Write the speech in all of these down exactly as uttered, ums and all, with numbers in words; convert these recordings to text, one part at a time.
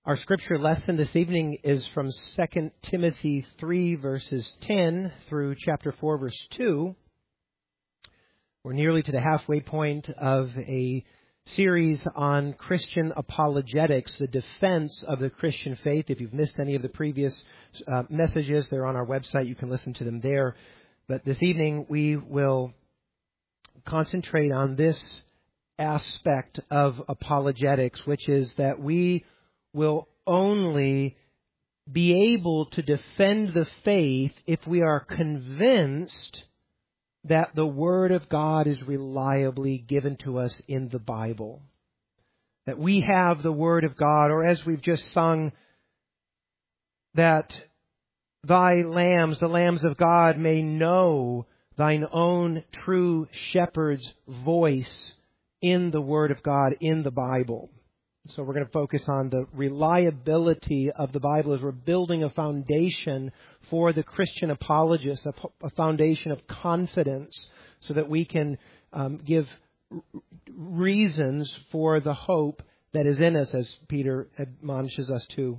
Our scripture lesson this evening is from Second Timothy three, verses ten through chapter four, verse two. We're nearly to the halfway point of a series on Christian apologetics, the defense of the Christian faith. If you've missed any of the previous uh, messages, they're on our website. You can listen to them there. But this evening, we will concentrate on this aspect of apologetics, which is that we will only be able to defend the faith if we are convinced that the Word of God is reliably given to us in the Bible. That we have the Word of God, or as we've just sung, that thy lambs, the lambs of God, may know thine own true shepherd's voice in the Word of God, in the Bible. So we're going to focus on the reliability of the Bible as we're building a foundation for the Christian apologist, a foundation of confidence, so that we can um, give reasons for the hope that is in us, as Peter admonishes us to.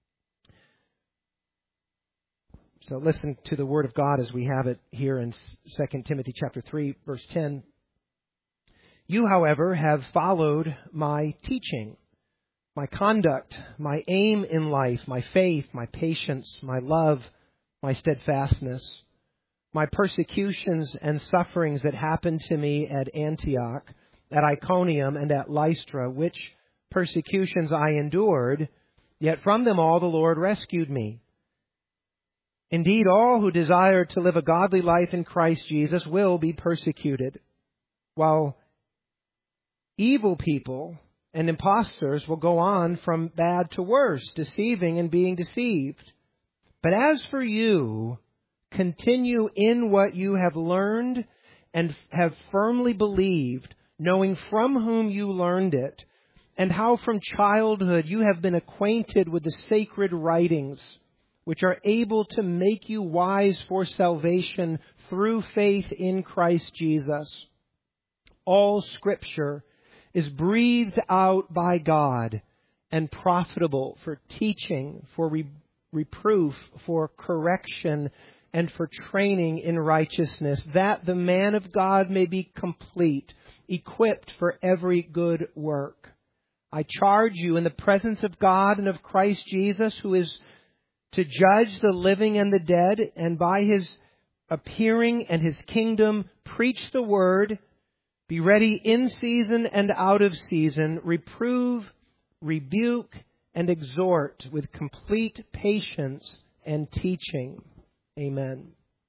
So listen to the Word of God as we have it here in Second Timothy chapter three, verse ten. You, however, have followed my teaching, my conduct, my aim in life, my faith, my patience, my love, my steadfastness, my persecutions and sufferings that happened to me at Antioch, at Iconium, and at Lystra, which persecutions I endured, yet from them all the Lord rescued me. Indeed, all who desire to live a godly life in Christ Jesus will be persecuted, while evil people and impostors will go on from bad to worse, deceiving and being deceived. But as for you, continue in what you have learned and have firmly believed, knowing from whom you learned it, and how from childhood you have been acquainted with the sacred writings, which are able to make you wise for salvation through faith in Christ Jesus. All Scripture is breathed out by God and profitable for teaching, for re- reproof, for correction, and for training in righteousness, that the man of God may be complete, equipped for every good work. I charge you in the presence of God and of Christ Jesus, who is to judge the living and the dead, and by His appearing and His kingdom, preach the word. Be ready in season and out of season. Reprove, rebuke, and exhort with complete patience and teaching. Amen.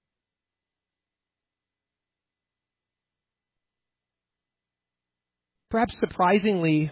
Perhaps surprisingly,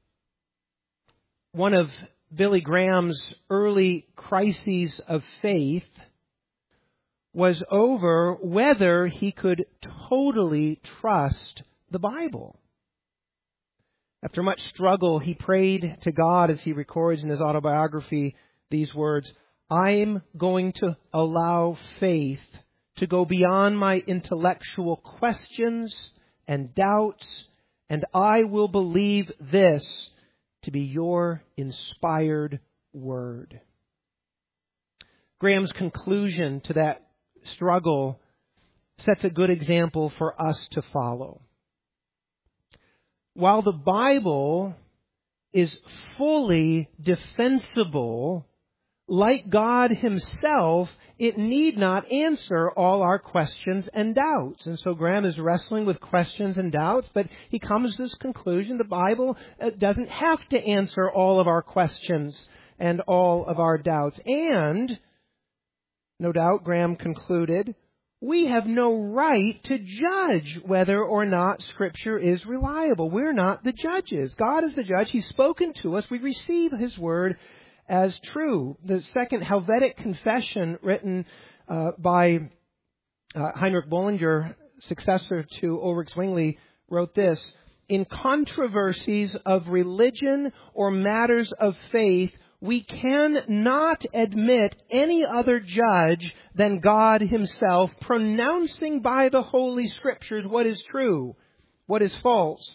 one of Billy Graham's early crises of faith was over whether he could totally trust the Bible. After much struggle, he prayed to God, as he records in his autobiography, these words, I'm going to allow faith to go beyond my intellectual questions and doubts, and I will believe this to be your inspired word. Graham's conclusion to that struggle sets a good example for us to follow. While the Bible is fully defensible, like God Himself, it need not answer all our questions and doubts. And so Graham is wrestling with questions and doubts, but he comes to this conclusion: the Bible doesn't have to answer all of our questions and all of our doubts. And, no doubt, Graham concluded, we have no right to judge whether or not Scripture is reliable. We're not the judges. God is the judge. He's spoken to us. We receive His word as true. The second Helvetic Confession, written uh, by uh, Heinrich Bullinger, successor to Ulrich Zwingli, wrote this: in controversies of religion or matters of faith, we cannot admit any other judge than God Himself, pronouncing by the Holy Scriptures what is true, what is false,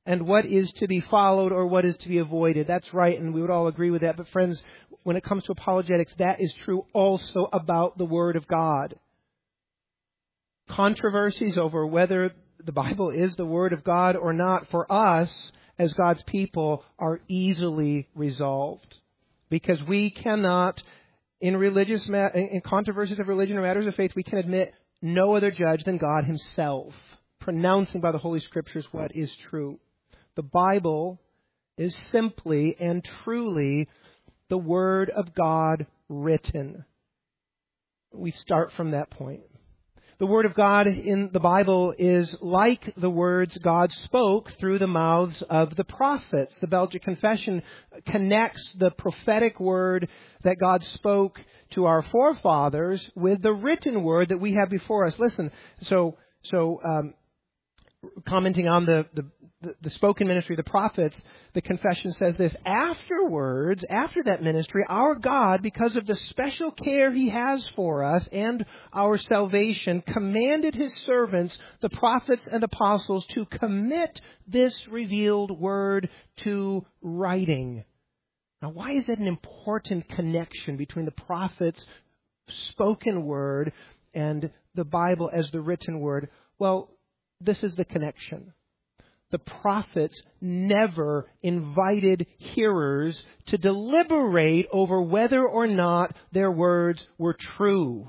and what is to be followed or what is to be avoided. That's right, and we would all agree with that. But friends, when it comes to apologetics, that is true also about the Word of God. Controversies over whether the Bible is the Word of God or not, for us as God's people, are easily resolved. Because we cannot, in religious ma- in controversies of religion or matters of faith, we can admit no other judge than God Himself, pronouncing by the Holy Scriptures what is true. The Bible is simply and truly the Word of God written. We start from that point. The Word of God in the Bible is like the words God spoke through the mouths of the prophets. The Belgic Confession connects the prophetic word that God spoke to our forefathers with the written word that we have before us. Listen, so so um, commenting on the, the The, the spoken ministry of the prophets, the confession says this: afterwards, after that ministry, our God, because of the special care He has for us and our salvation, commanded His servants, the prophets and apostles, to commit this revealed word to writing. Now, why is that an important connection between the prophet's spoken word and the Bible as the written word? Well, this is the connection. The prophets never invited hearers to deliberate over whether or not their words were true.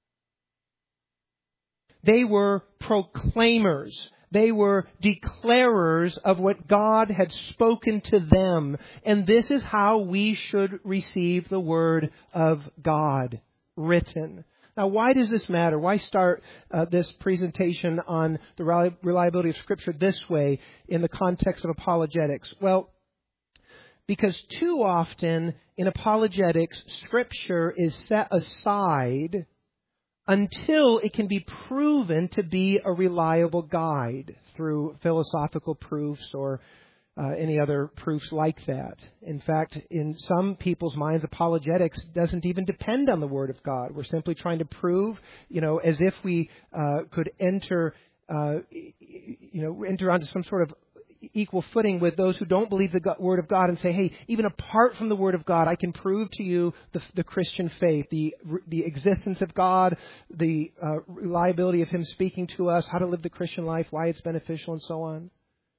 They were proclaimers. They were declarers of what God had spoken to them. And this is how we should receive the Word of God written. Now, why does this matter? Why start uh, this presentation on the reliability of Scripture this way in the context of apologetics? Well, because too often in apologetics, Scripture is set aside until it can be proven to be a reliable guide through philosophical proofs or Uh, any other proofs like that. In fact, in some people's minds, apologetics doesn't even depend on the Word of God. We're simply trying to prove, you know, as if we uh, could enter, uh, you know, enter onto some sort of equal footing with those who don't believe the God, Word of God and say, hey, even apart from the Word of God, I can prove to you the, the Christian faith, the the existence of God, the uh, reliability of Him speaking to us, how to live the Christian life, why it's beneficial, and so on.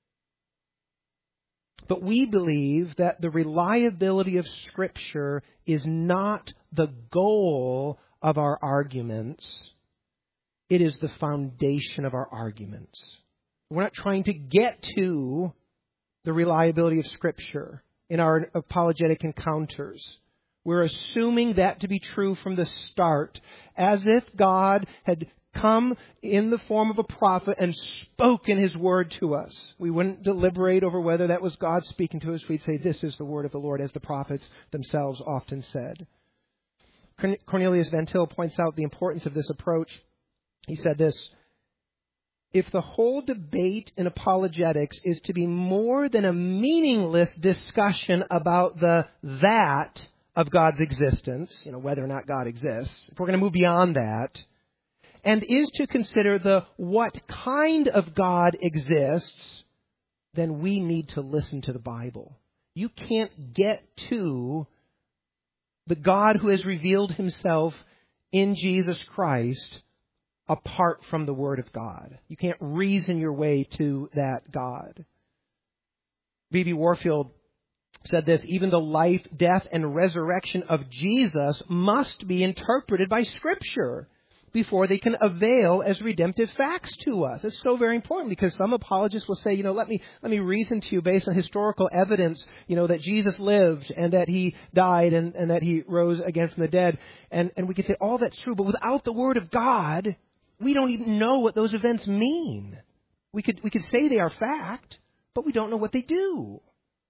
But we believe that the reliability of Scripture is not the goal of our arguments. It is the foundation of our arguments. We're not trying to get to the reliability of Scripture in our apologetic encounters. We're assuming that to be true from the start, as if God had come in the form of a prophet and spoken His word to us. We wouldn't deliberate over whether that was God speaking to us. We'd say, this is the word of the Lord, as the prophets themselves often said. Cornelius Van Til points out the importance of this approach. He said this: if the whole debate in apologetics is to be more than a meaningless discussion about the that of God's existence, you know, whether or not God exists, if we're going to move beyond that, and is to consider the what kind of God exists, then we need to listen to the Bible. You can't get to the God who has revealed Himself in Jesus Christ apart from the Word of God. You can't reason your way to that God. B B Warfield said this: even the life, death, and resurrection of Jesus must be interpreted by Scripture before they can avail as redemptive facts to us. It's so very important, because some apologists will say, you know, let me let me reason to you based on historical evidence, you know, that Jesus lived and that He died and, and that He rose again from the dead. And, and we could say all that's true, but without the Word of God, we don't even know what those events mean. We could we could say they are fact, but we don't know what they do.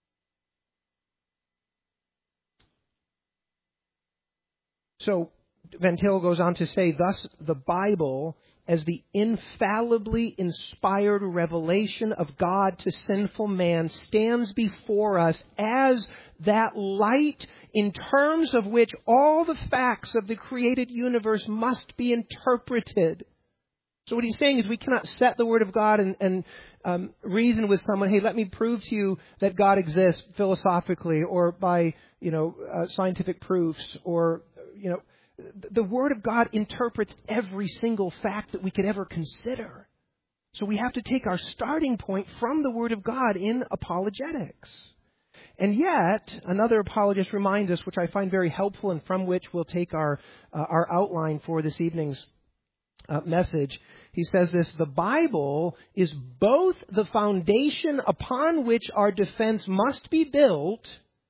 So Van Til goes on to say, thus the Bible, as the infallibly inspired revelation of God to sinful man, stands before us as that light in terms of which all the facts of the created universe must be interpreted. So what he's saying is we cannot set the Word of God and, and um, reason with someone, hey, let me prove to you that God exists philosophically or by, you know, uh, scientific proofs or, you know, the Word of God interprets every single fact that we could ever consider. So we have to take our starting point from the Word of God in apologetics. And yet, another apologist reminds us, which I find very helpful and from which we'll take our, uh, our outline for this evening's Uh, message. He says this: the Bible is both the foundation upon which our defense must be built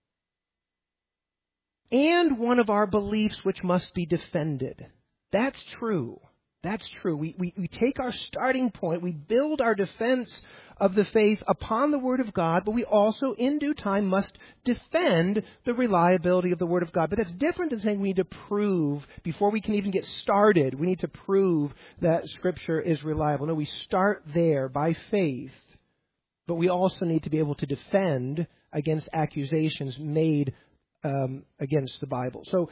and one of our beliefs which must be defended. That's true. That's true. We, we, we take our starting point, we build our defense of the faith upon the Word of God, but we also, in due time, must defend the reliability of the Word of God. But that's different than saying we need to prove, before we can even get started, we need to prove that Scripture is reliable. No, we start there by faith, but we also need to be able to defend against accusations made um, against the Bible. So,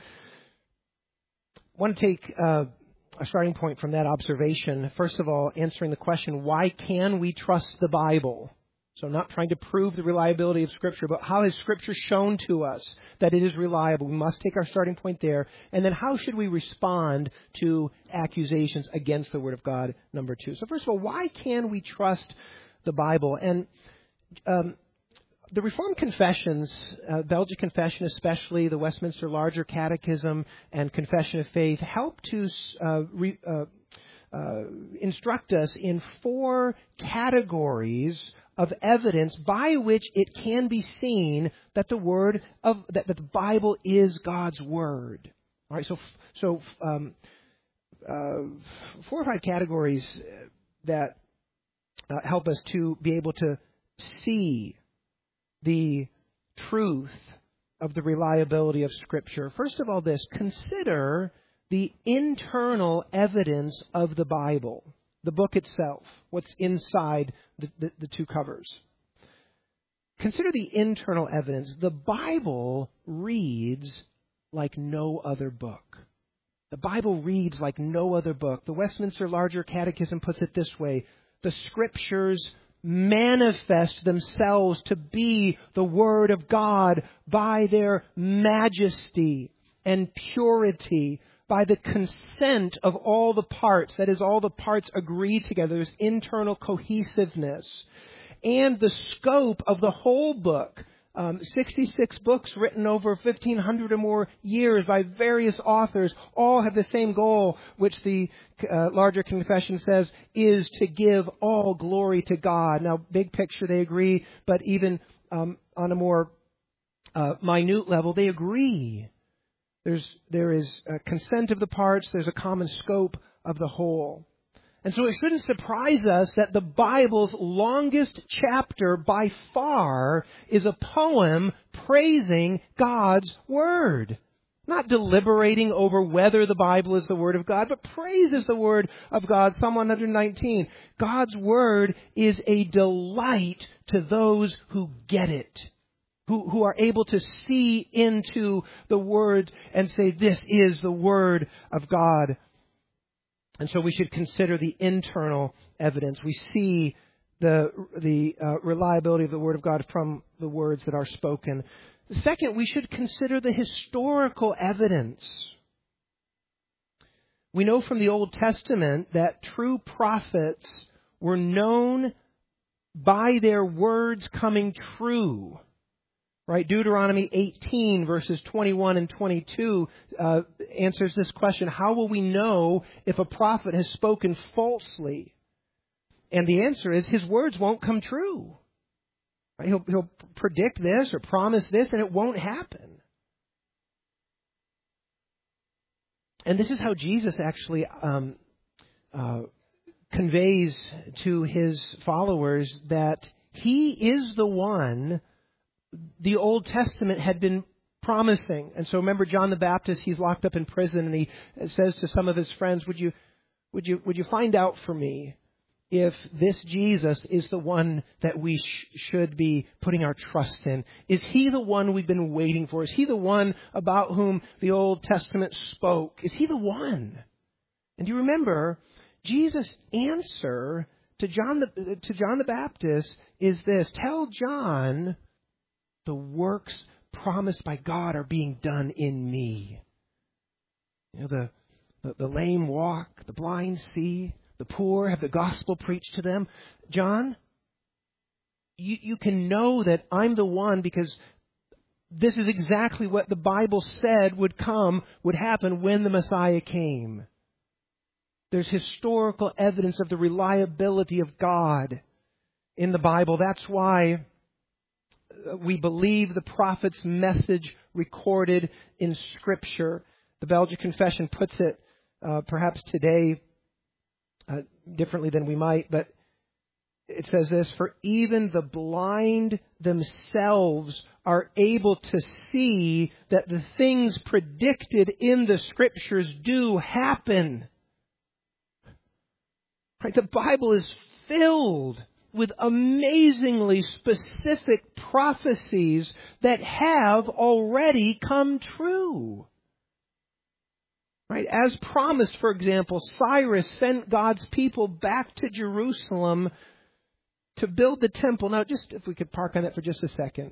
I want to take Uh, a starting point from that observation. First of all, answering the question, why can we trust the Bible? So I'm not trying to prove the reliability of Scripture, but how has Scripture shown to us that it is reliable? We must take our starting point there. And then how should we respond to accusations against the Word of God, number two? So first of all, why can we trust the Bible? And um, the Reformed confessions, uh, Belgic Confession especially, the Westminster Larger Catechism, and Confession of Faith, help to uh, re, uh, uh, instruct us in four categories of evidence by which it can be seen that the Word of that, that the Bible is God's Word. All right, so so um, uh, four or five categories that uh, help us to be able to see the truth of the reliability of Scripture. First of all, this, consider the internal evidence of the Bible, the book itself, what's inside the, the, the two covers. Consider the internal evidence. The Bible reads like no other book. The Bible reads like no other book. The Westminster Larger Catechism puts it this way: the Scriptures manifest themselves to be the Word of God by their majesty and purity, by the consent of all the parts. That is, all the parts agree together. There's internal cohesiveness. And the scope of the whole book. Um, sixty-six books written over fifteen hundred or more years by various authors, all have the same goal, which the uh, Larger Confession says is to give all glory to God. Now, big picture, they agree, but even um, on a more uh, minute level, they agree. There's there is a consent of the parts. There's a common scope of the whole. And so it shouldn't surprise us that the Bible's longest chapter by far is a poem praising God's Word. Not deliberating over whether the Bible is the Word of God, but praises the Word of God. Psalm one nineteen. God's Word is a delight to those who get it. Who, who are able to see into the Word and say, this is the Word of God. And so we should consider the internal evidence. We see the the uh, reliability of the Word of God from the words that are spoken. Second, we should consider the historical evidence. We know from the Old Testament that true prophets were known by their words coming true. Right, Deuteronomy eighteen, verses twenty-one and twenty-two, uh, answers this question: how will we know if a prophet has spoken falsely? And the answer is his words won't come true. Right? He'll, he'll predict this or promise this, and it won't happen. And this is how Jesus actually um, uh, conveys to his followers that he is the one the Old Testament had been promising. And so remember John the Baptist, he's locked up in prison, and he says to some of his friends, would you would you would you find out for me if this Jesus is the one that we sh- should be putting our trust in? Is he the one we've been waiting for? Is he the one about whom the Old Testament spoke? Is he the one? And do you remember Jesus' answer to John the, to John the Baptist is this: tell John the works promised by God are being done in me. You know, the, the, the lame walk, the blind see, the poor have the gospel preached to them. John, you, you can know that I'm the one because this is exactly what the Bible said would come, would happen when the Messiah came. There's historical evidence of the reliability of God in the Bible. That's why we believe the prophet's message recorded in Scripture. The Belgian Confession puts it uh, perhaps today uh, differently than we might, but it says this: for even the blind themselves are able to see that the things predicted in the Scriptures do happen. Right? The Bible is filled with amazingly specific prophecies that have already come true. Right? As promised, for example, Cyrus sent God's people back to Jerusalem to build the temple. Now, just if we could park on that for just a second.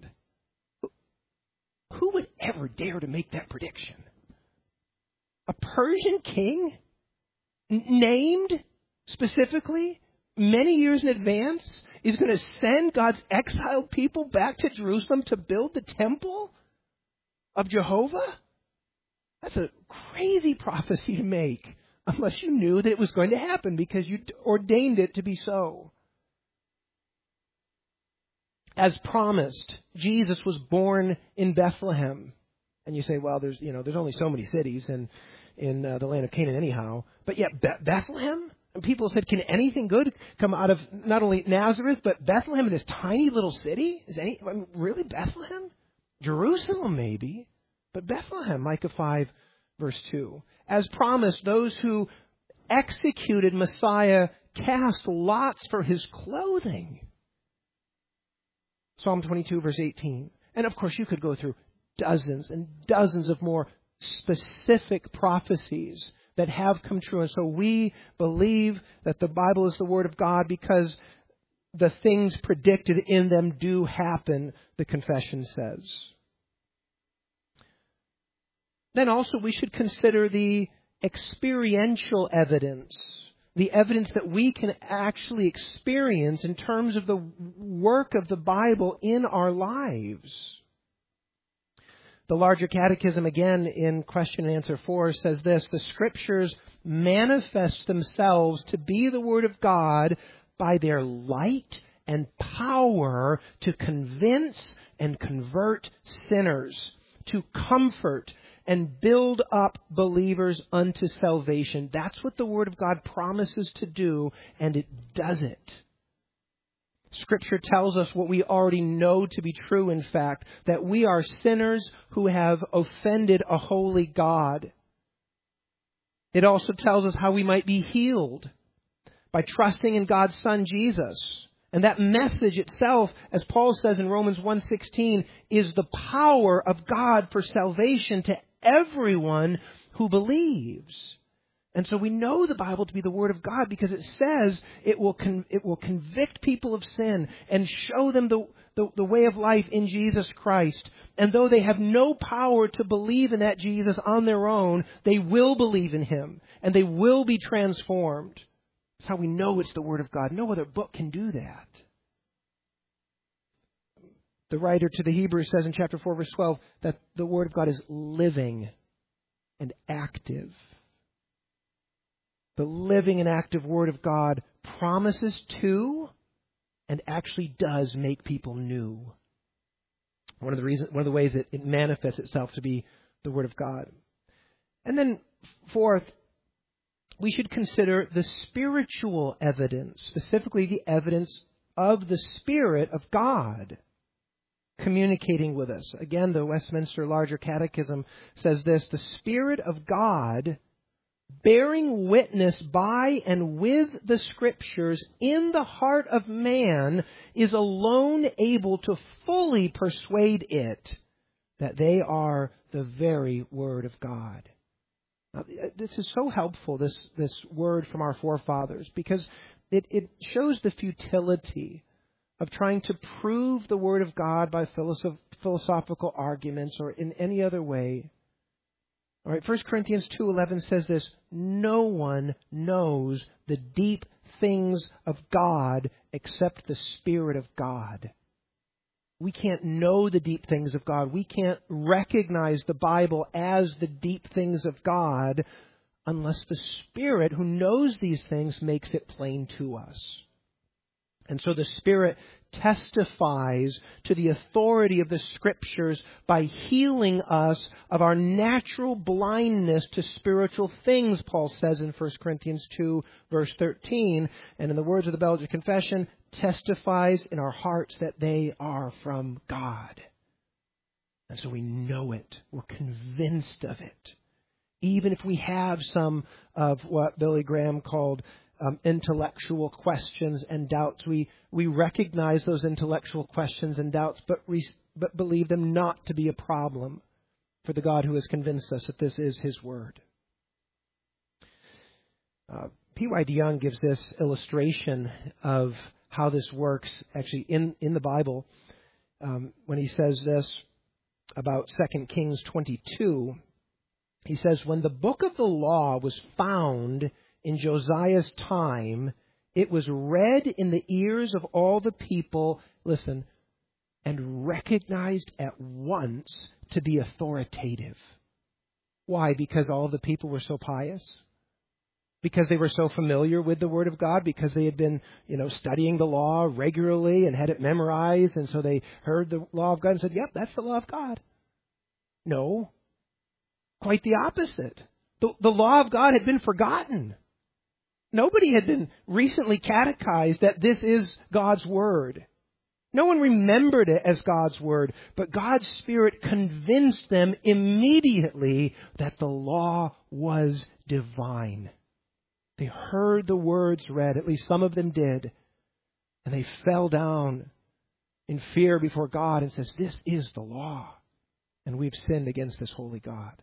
Who would ever dare to make that prediction? A Persian king? N- named specifically, many years in advance, is going to send God's exiled people back to Jerusalem to build the temple of Jehovah? That's a crazy prophecy to make, unless you knew that it was going to happen because you ordained it to be so. As promised, Jesus was born in Bethlehem. And you say, well, there's you know there's only so many cities in in uh, the land of Canaan anyhow. But yet Be- Bethlehem. And people said, can anything good come out of not only Nazareth but Bethlehem, in this tiny little city? Is any I mean, really Bethlehem? Jerusalem maybe, but Bethlehem. Micah five, verse two. As promised, those who executed Messiah cast lots for his clothing. Psalm twenty-two, verse eighteen. And of course, you could go through dozens and dozens of more specific prophecies that have come true. And so we believe that the Bible is the Word of God because the things predicted in them do happen, the confession says. Then also we should consider the experiential evidence. The evidence that we can actually experience in terms of the work of the Bible in our lives. The Larger Catechism, again, in question and answer four, says this: the Scriptures manifest themselves to be the Word of God by their light and power to convince and convert sinners, to comfort and build up believers unto salvation. That's what the Word of God promises to do, and it does it. Scripture tells us what we already know to be true, in fact, that we are sinners who have offended a holy God. It also tells us how we might be healed by trusting in God's Son, Jesus. And that message itself, as Paul says in Romans one sixteen, is the power of God for salvation to everyone who believes. And so we know the Bible to be the Word of God because it says it will con- it will convict people of sin and show them the, the, the way of life in Jesus Christ. And though they have no power to believe in that Jesus on their own, they will believe in Him and they will be transformed. That's how we know it's the Word of God. No other book can do that. The writer to the Hebrews says in chapter four, verse twelve, that the Word of God is living and active. The living and active Word of God promises to and actually does make people new. One of the reasons, one of the ways that it manifests itself to be the Word of God. And then fourth, we should consider the spiritual evidence, specifically the evidence of the Spirit of God communicating with us. Again, the Westminster Larger Catechism says this: the Spirit of God, bearing witness by and with the Scriptures in the heart of man, is alone able to fully persuade it that they are the very Word of God. Now, this is so helpful, this, this word from our forefathers, because it, it shows the futility of trying to prove the Word of God by philosoph- philosophical arguments or in any other way. All right, First Corinthians two eleven says this, no one knows the deep things of God except the Spirit of God. We can't know the deep things of God. We can't recognize the Bible as the deep things of God unless the Spirit who knows these things makes it plain to us. And so the Spirit testifies to the authority of the Scriptures by healing us of our natural blindness to spiritual things, Paul says in First Corinthians two, verse thirteen. And in the words of the Belgian Confession, testifies in our hearts that they are from God. And so we know it. We're convinced of it. Even if we have some of what Billy Graham called Um, intellectual questions and doubts. We we recognize those intellectual questions and doubts, but, re- but believe them not to be a problem for the God who has convinced us that this is His Word. Uh, P Y DeYoung gives this illustration of how this works actually in, in the Bible um, when he says this about Second Kings twenty-two. He says, when the book of the law was found in Josiah's time, it was read in the ears of all the people, listen, and recognized at once to be authoritative. Why? Because all the people were so pious? Because they were so familiar with the Word of God? Because they had been, you know, studying the law regularly and had it memorized, and so they heard the law of God and said, yep, that's the law of God. No. Quite the opposite. The, the law of God had been forgotten. Nobody had been recently catechized that this is God's Word. No one remembered it as God's Word, but God's Spirit convinced them immediately that the law was divine. They heard the words read, at least some of them did, and they fell down in fear before God and says, this is the law, and we've sinned against this holy God.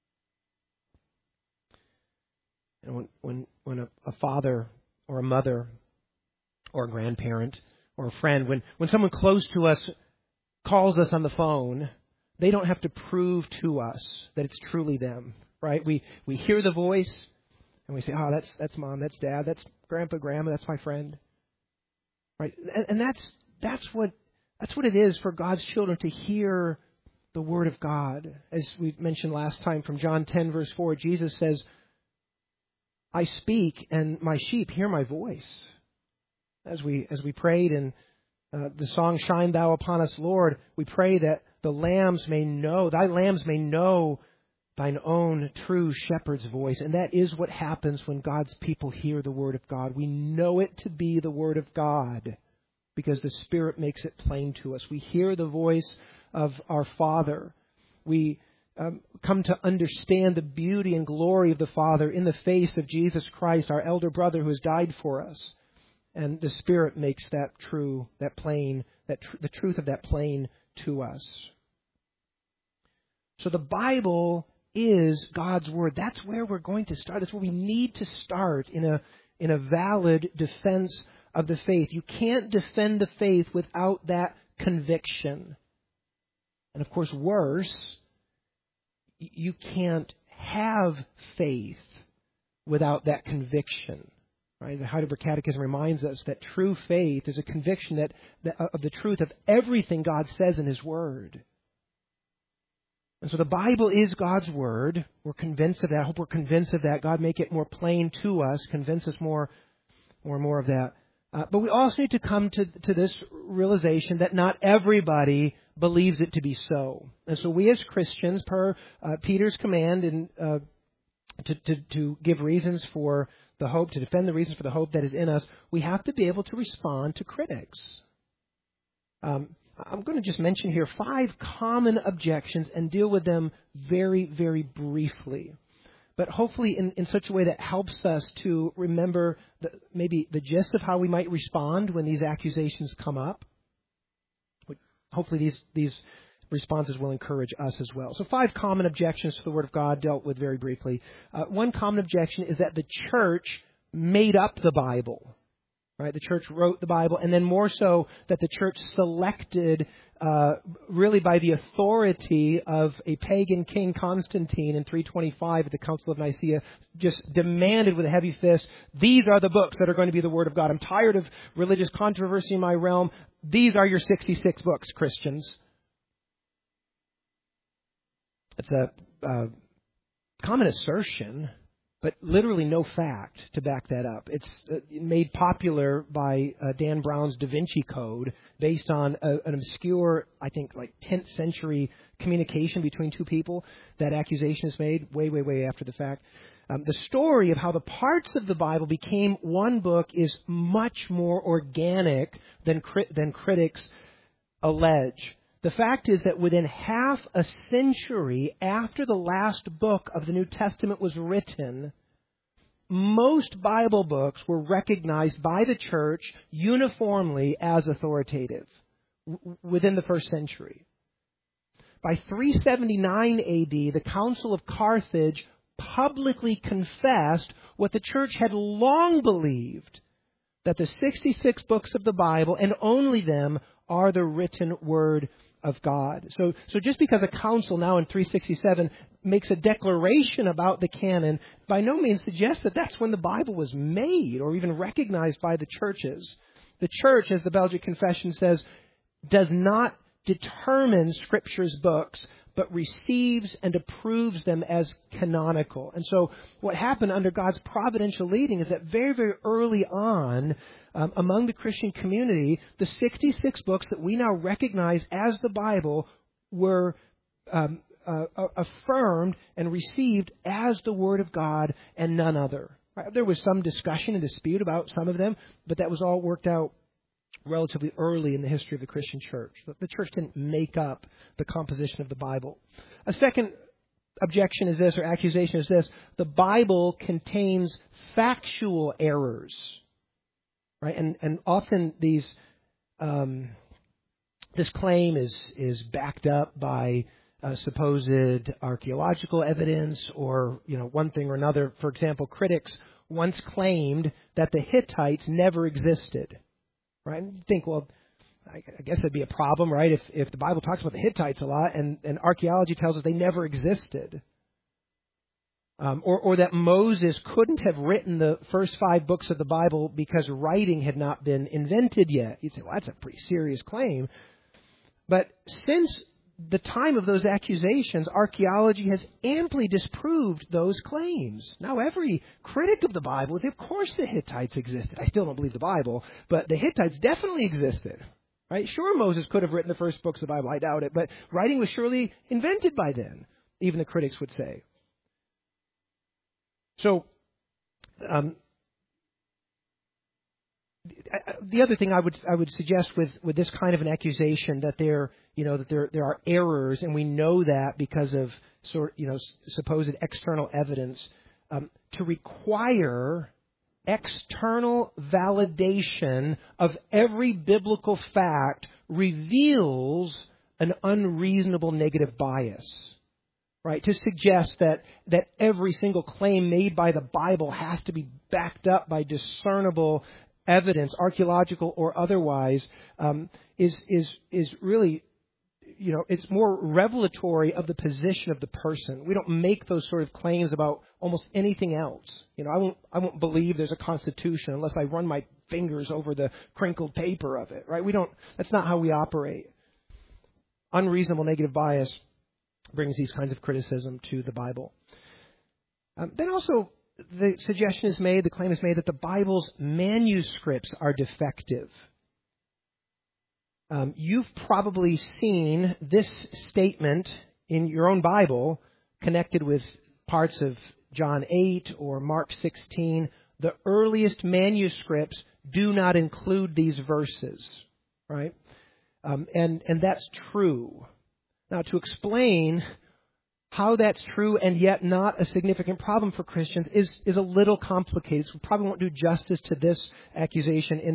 And when when, when a, a father or a mother or a grandparent or a friend, when, when someone close to us calls us on the phone, they don't have to prove to us that it's truly them, right? We we hear the voice and we say, oh, that's that's mom, that's dad, that's grandpa, grandma, that's my friend, right? And, and that's that's what that's what it is for God's children to hear the Word of God. As we mentioned last time from John ten, verse four, Jesus says, I speak, and my sheep hear my voice. As we as we prayed in uh, the song, Shine Thou Upon Us, Lord, we pray that the lambs may know, thy lambs may know thine own true shepherd's voice. And that is what happens when God's people hear the Word of God. We know it to be the Word of God because the Spirit makes it plain to us. We hear the voice of our Father. We Um, come to understand the beauty and glory of the Father in the face of Jesus Christ, our elder brother who has died for us. And the Spirit makes that true, that plain, that tr- the truth of that plain to us. So the Bible is God's Word. That's where we're going to start. That's where we need to start in a in a valid defense of the faith. You can't defend the faith without that conviction. And of course, worse, you can't have faith without that conviction. Right? The Heidelberg Catechism reminds us that true faith is a conviction that, that of the truth of everything God says in His Word. And so the Bible is God's Word. We're convinced of that. I hope we're convinced of that. God, make it more plain to us. Convince us more, more and more of that. Uh, but we also need to come to, to this realization that not everybody believes it to be so. And so we as Christians, per uh, Peter's command in, uh, to, to, to give reasons for the hope, to defend the reasons for the hope that is in us, we have to be able to respond to critics. Um, I'm going to just mention here five common objections and deal with them very, very briefly. But hopefully in, in such a way that helps us to remember the, maybe the gist of how we might respond when these accusations come up. Hopefully these these responses will encourage us as well. So five common objections to the Word of God dealt with very briefly. Uh, one common objection is that the church made up the Bible. Right? The church wrote the Bible, and then more so that the church selected, uh, really by the authority of a pagan king, Constantine, in three twenty-five at the Council of Nicaea, just demanded with a heavy fist, these are the books that are going to be the Word of God. I'm tired of religious controversy in my realm. These are your sixty-six books, Christians. It's a uh, common assertion, but literally no fact to back that up. It's uh, made popular by uh, Dan Brown's Da Vinci Code based on a, an obscure, I think, like tenth century communication between two people. That accusation is made way, way, way after the fact. Um, the story of how the parts of the Bible became one book is much more organic than crit- than critics allege. The fact is that within half a century after the last book of the New Testament was written, most Bible books were recognized by the church uniformly as authoritative w- within the first century. By three seventy-nine A D, the Council of Carthage publicly confessed what the church had long believed, that the sixty-six books of the Bible, and only them, are the written Word of God. So, so just because a council now in three sixty-seven makes a declaration about the canon, by no means suggests that that's when the Bible was made or even recognized by the churches. The church, as the Belgic Confession says, does not determine Scripture's books, but receives and approves them as canonical. And so what happened under God's providential leading is that very, very early on, um, among the Christian community, the sixty-six books that we now recognize as the Bible were um, uh, affirmed and received as the Word of God and none other. Right? There was some discussion and dispute about some of them, but that was all worked out relatively early in the history of the Christian church. The church didn't make up the composition of the Bible. A second objection is this, or accusation is this: the Bible contains factual errors, right? And and often these um, this claim is is backed up by uh, supposed archaeological evidence, or you know one thing or another. For example, critics once claimed that the Hittites never existed. Right? And you think, well, I guess that'd be a problem, right? If if the Bible talks about the Hittites a lot, and, and archaeology tells us they never existed, um, or or that Moses couldn't have written the first five books of the Bible because writing had not been invented yet. You'd say, well, that's a pretty serious claim. But since the time of those accusations, archaeology has amply disproved those claims. Now, every critic of the Bible would say, of course the Hittites existed. I still don't believe the Bible, but the Hittites definitely existed. Right? Sure, Moses could have written the first books of the Bible. I doubt it. But writing was surely invented by then, even the critics would say. So, um, the other thing I would I would suggest with, with this kind of an accusation, that there you know that there there are errors, and we know that because of sort you know supposed external evidence, um, to require external validation of every biblical fact reveals an unreasonable negative bias. Right? To suggest that, that every single claim made by the Bible has to be backed up by discernible evidence, archaeological or otherwise, um, is is is really, you know, it's more revelatory of the position of the person. We don't make those sort of claims about almost anything else. You know, I won't I won't believe there's a constitution unless I run my fingers over the crinkled paper of it. Right? We don't. That's not how we operate. Unreasonable negative bias brings these kinds of criticism to the Bible. Um, then also, the suggestion is made, the claim is made that the Bible's manuscripts are defective. Um, you've probably seen this statement in your own Bible connected with parts of John eight or Mark sixteen. The earliest manuscripts do not include these verses, right? Um, and, and that's true. Now, to explain how that's true and yet not a significant problem for Christians is, is a little complicated. So we probably won't do justice to this accusation in these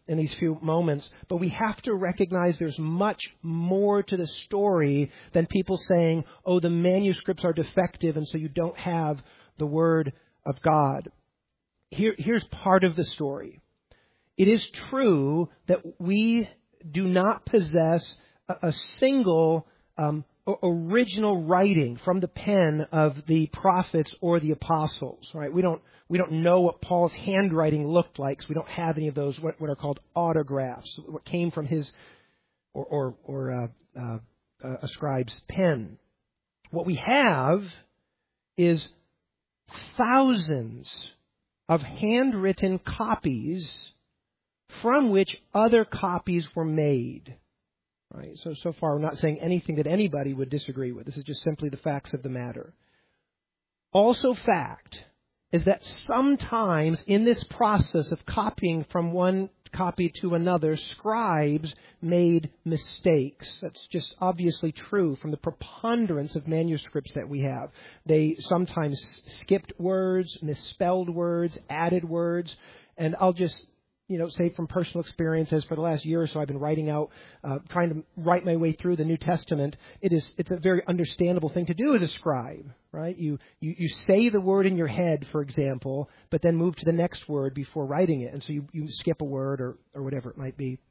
in these few moments, but we have to recognize there's much more to the story than people saying, oh, the manuscripts are defective and so you don't have the Word of God. Here, here's part of the story. It is true that we do not possess a, a single um, original writing from the pen of the prophets or the apostles. Right? We don't we don't know what Paul's handwriting looked like, so we don't have any of those what, what are called autographs, what came from his or or, or uh, uh, a scribe's pen. What we have is thousands of handwritten copies from which other copies were made. Right? So, so far we're not saying anything that anybody would disagree with. This is just simply the facts of the matter. Also fact is that sometimes in this process of copying from one copy to another, scribes made mistakes. That's just obviously true from the preponderance of manuscripts that we have. They sometimes skipped words, misspelled words, added words, and I'll just you know, say from personal experiences, for the last year or so, I've been writing out, uh, trying to write my way through the New Testament. It is, it's a very understandable thing to do as a scribe, right? You, you, you say the word in your head, for example, but then move to the next word before writing it. And so you, you skip a word or, or whatever it might be.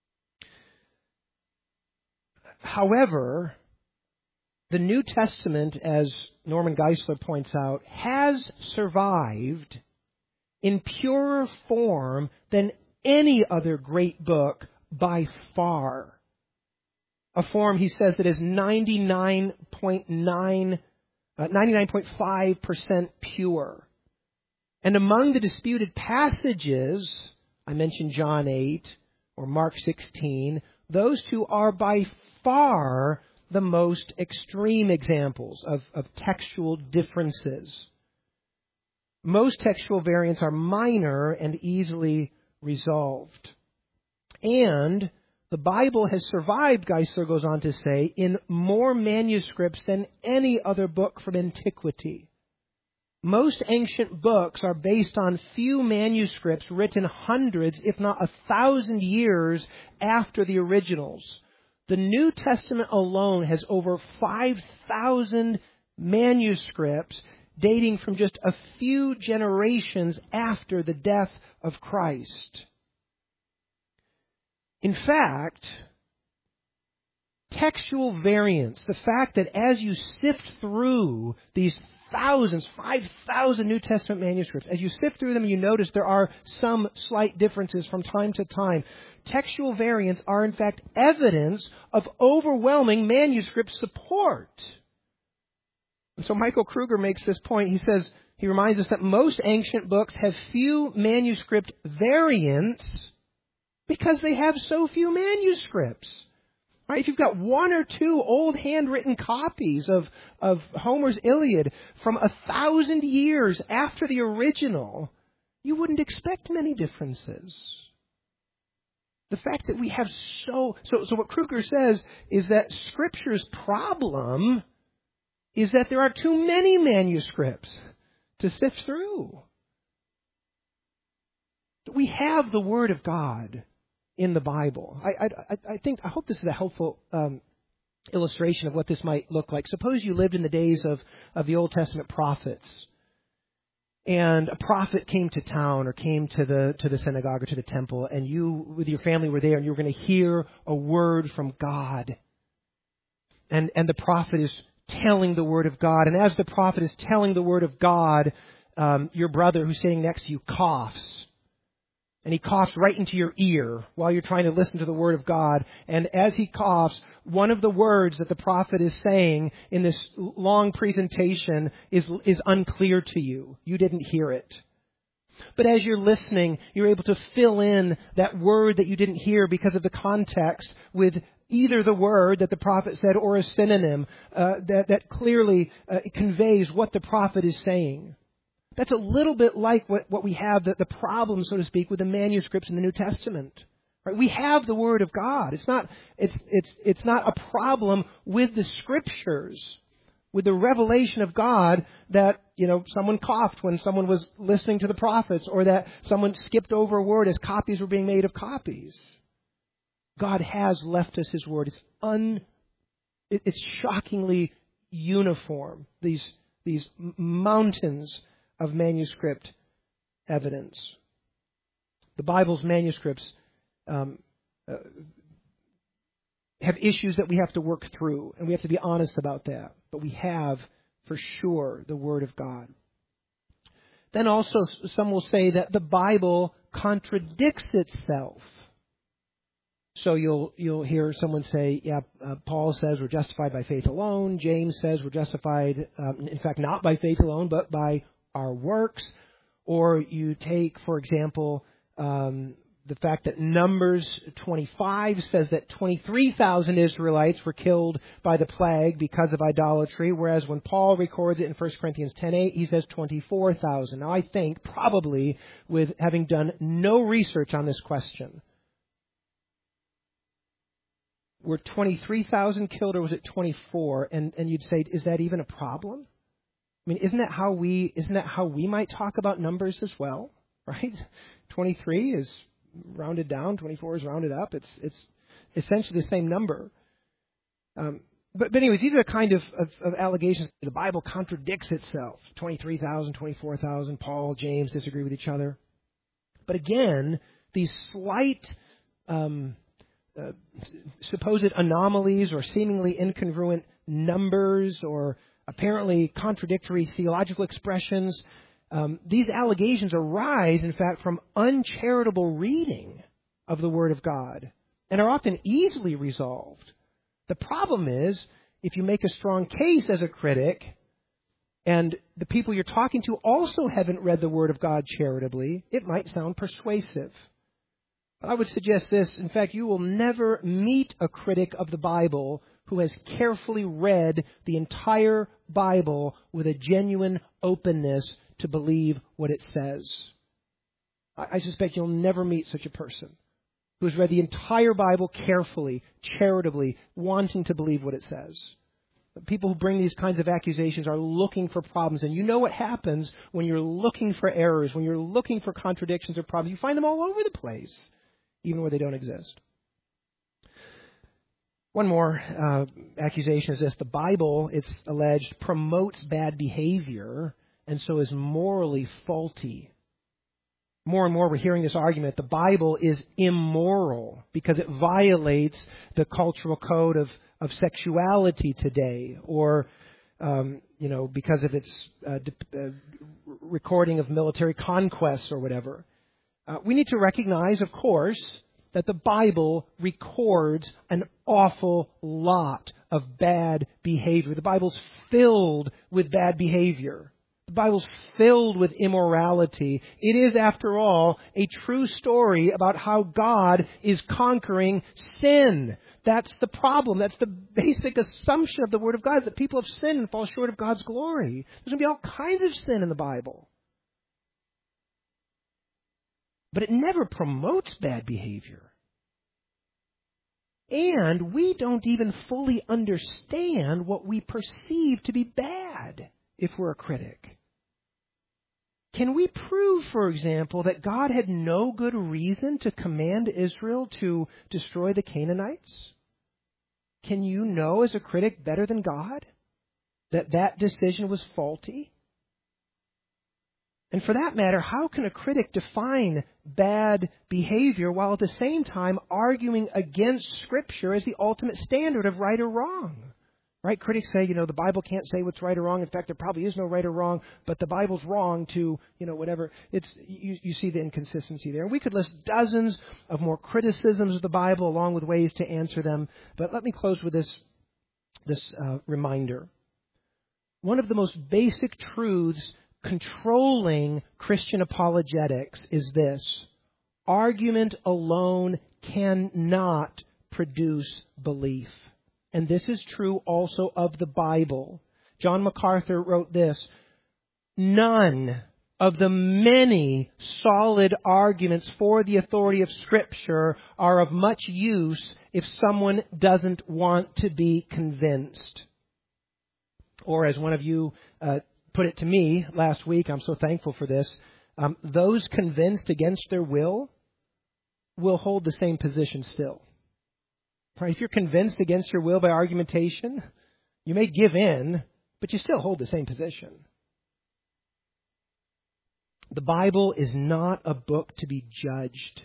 However, the New Testament, as Norman Geisler points out, has survived in purer form than any other great book by far. A form, he says, that is ninety-nine point nine, uh, ninety-nine point five percent pure. And among the disputed passages, I mentioned John eight or Mark sixteen, those two are by far the most extreme examples of, of textual differences. Most textual variants are minor and easily resolved. And the Bible has survived, Geisler goes on to say, in more manuscripts than any other book from antiquity. Most ancient books are based on few manuscripts written hundreds, if not a thousand years after the originals. The New Testament alone has over five thousand manuscripts dating from just a few generations after the death of Christ. In fact, textual variants, the fact that as you sift through these thousands, five thousand New Testament manuscripts, as you sift through them, you notice there are some slight differences from time to time. Textual variants are, in fact, evidence of overwhelming manuscript support. And so Michael Kruger makes this point. He says, he reminds us that most ancient books have few manuscript variants because they have so few manuscripts. Right? If you've got one or two old handwritten copies of, of Homer's Iliad from a thousand years after the original, you wouldn't expect many differences. The fact that we have so, so, so what Kruger says is that Scripture's problem is that there are too many manuscripts to sift through. We have the Word of God in the Bible. I, I, I think, I hope this is a helpful um, illustration of what this might look like. Suppose you lived in the days of, of the Old Testament prophets, and a prophet came to town or came to the to the synagogue or to the temple, and you, with your family, were there, and you were going to hear a word from God. And and the prophet is telling the Word of God. And as the prophet is telling the Word of God, um, your brother who's sitting next to you coughs. And he coughs right into your ear while you're trying to listen to the Word of God. And as he coughs, one of the words that the prophet is saying in this long presentation is, is unclear to you. You didn't hear it. But as you're listening, you're able to fill in that word that you didn't hear because of the context with either the word that the prophet said or a synonym uh, that, that clearly uh, conveys what the prophet is saying. That's a little bit like what, what we have, the, the problem, so to speak, with the manuscripts in the New Testament. Right? We have the Word of God. It's not, it's, it's, it's not a problem with the Scriptures. with the revelation of God that, you know, someone coughed when someone was listening to the prophets, or that someone skipped over a word as copies were being made of copies. God has left us His Word. It's un, it's shockingly uniform, these, these mountains of manuscript evidence. The Bible's manuscripts um, uh, have issues that we have to work through, and we have to be honest about that. But we have, for sure, the Word of God. Then also, some will say that the Bible contradicts itself. So you'll you'll hear someone say, yeah, uh, Paul says we're justified by faith alone. James says we're justified, um, in fact, not by faith alone, but by our works. Or you take, for example, um, the fact that Numbers twenty-five says that twenty-three thousand Israelites were killed by the plague because of idolatry, whereas when Paul records it in First Corinthians ten eight, he says twenty-four thousand. Now I think probably with having done no research on this question, were twenty-three thousand killed or was it twenty-four? And, and you'd say, is that even a problem? I mean, isn't that how we, isn't that how we might talk about numbers as well? Right? twenty-three is rounded down, twenty-four is rounded up. It's, it's essentially the same number. Um, but, but anyways, these are the kind of, of, of allegations. The Bible contradicts itself. twenty-three thousand, twenty-four thousand, Paul, James disagree with each other. But again, these slight, um, Uh, supposed anomalies or seemingly incongruent numbers or apparently contradictory theological expressions, um, these allegations arise, in fact, from uncharitable reading of the Word of God and are often easily resolved. The problem is, if you make a strong case as a critic and the people you're talking to also haven't read the Word of God charitably, it might sound persuasive. I would suggest this. In fact, you will never meet a critic of the Bible who has carefully read the entire Bible with a genuine openness to believe what it says. I suspect you'll never meet such a person who has read the entire Bible carefully, charitably, wanting to believe what it says. People who bring these kinds of accusations are looking for problems. And you know what happens when you're looking for errors, when you're looking for contradictions or problems. You find them all over the place, even where they don't exist. One more uh, accusation is this. The Bible, it's alleged, promotes bad behavior and so is morally faulty. More and more we're hearing this argument. The Bible is immoral because it violates the cultural code of, of sexuality today, or um, you know, because of its uh, de- uh, recording of military conquests or whatever. Uh, we need to recognize, of course, that the Bible records an awful lot of bad behavior. The Bible's filled with bad behavior. The Bible's filled with immorality. It is, after all, a true story about how God is conquering sin. That's the problem. That's the basic assumption of the Word of God, that people have sinned and fall short of God's glory. There's going to be all kinds of sin in the Bible. But it never promotes bad behavior. And we don't even fully understand what we perceive to be bad if we're a critic. Can we prove, for example, that God had no good reason to command Israel to destroy the Canaanites? Can you know as a critic better than God that that decision was faulty? And for that matter, how can a critic define bad behavior while at the same time arguing against Scripture as the ultimate standard of right or wrong? Right? Critics say, you know, the Bible can't say what's right or wrong. In fact, there probably is no right or wrong, but the Bible's wrong to, you know, whatever. It's you, you see the inconsistency there. And we could list dozens of more criticisms of the Bible along with ways to answer them. But let me close with this, this uh, reminder. One of the most basic truths controlling Christian apologetics is this: argument alone cannot produce belief. And this is true also of the Bible. John MacArthur wrote this: none of the many solid arguments for the authority of Scripture are of much use if someone doesn't want to be convinced. Or as one of you uh, put it to me last week, I'm so thankful for this, um, those convinced against their will will hold the same position still. Right? If you're convinced against your will by argumentation, you may give in, but you still hold the same position. The Bible is not a book to be judged.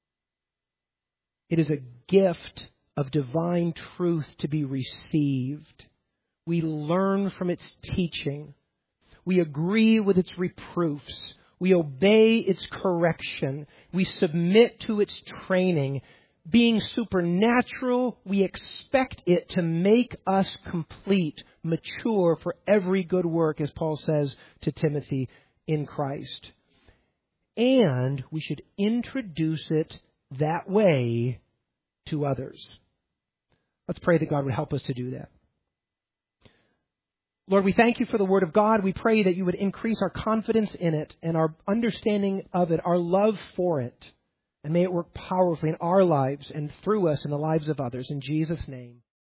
It is a gift of divine truth to be received. We learn from its teaching. We agree with its reproofs. We obey its correction. We submit to its training. Being supernatural, we expect it to make us complete, mature for every good work, as Paul says to Timothy, in Christ. And we should introduce it that way to others. Let's pray that God would help us to do that. Lord, we thank you for the Word of God. We pray that you would increase our confidence in it and our understanding of it, our love for it. And may it work powerfully in our lives and through us in the lives of others. In Jesus' name.